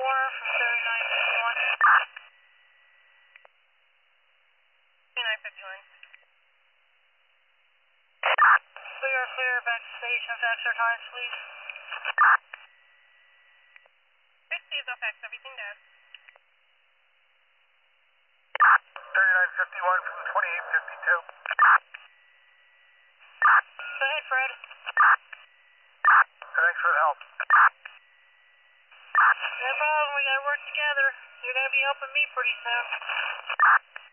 Warner from 3951. 3951. Clear, back to station, fax our times, please. 60 is fax, everything does. 3951 from 2852. Go ahead, Fred. Thanks for the help. No problem, we gotta work together. You're gonna be helping me pretty soon.